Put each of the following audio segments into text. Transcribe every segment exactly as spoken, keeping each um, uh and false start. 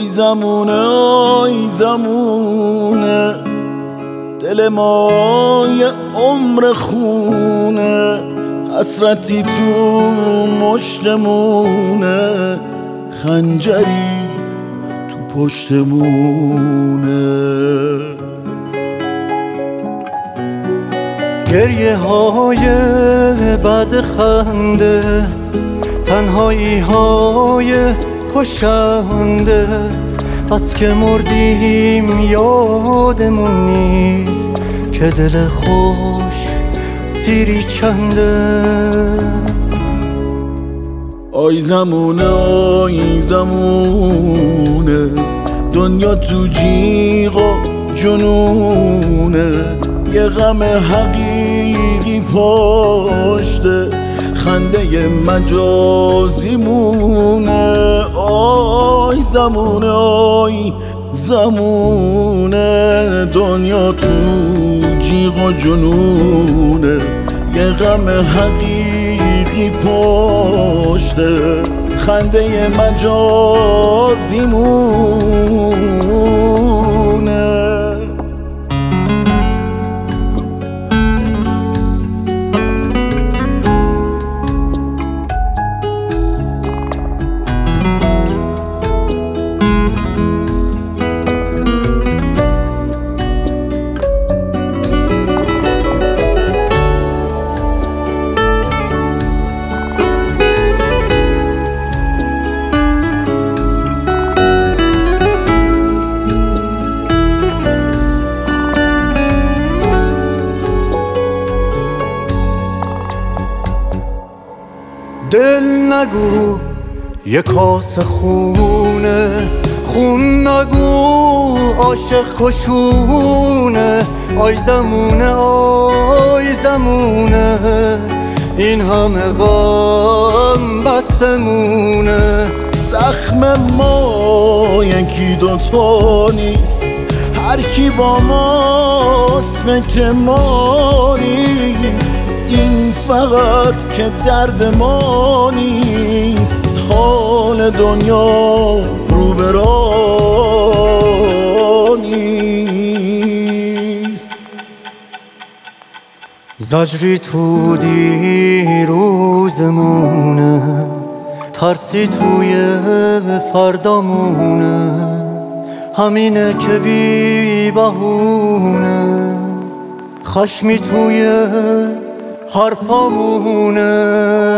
آی زمونه آی زمونه دل ما یه عمر خونه، حسرتی تو مشتمونه، خنجری تو پشتمونه. گریه های بد خنده، تنهایی های کشنده، بس که مردیم یادمون نیست که دل خوش سیری چنده. آی زمونه آی زمونه دنیا تو جیغ و جنونه، یه غم حقیقی پشته، خنده مجازی مونه. آی زمونه آی زمونه دنیا تو جیغ و جنونه، یه غم حقیقی پشته، خنده مجازی مونه. دل نگو یه کاسه خونه، خون نگو عاشق کشونه. آی زمونه آی زمونه این همه غم بسمونه. زخم ما یکی دوتا نیست، هر کی با ماست فکر ما نیست. این فقط که درد ما نیست، حال دنیا رو به راه نیست. زجری تو دیروزمونه، ترسی توی فردامونه، همینه که بی بهونه، خشمی توی حرفامونه.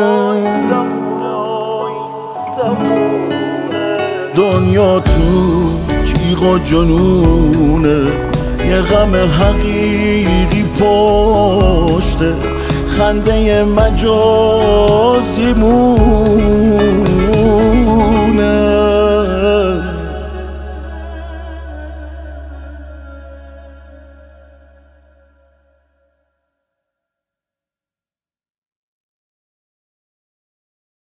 دنیا تو جیغ و جنونه، یه غم حقیقی پشته، خنده مجازی مونه.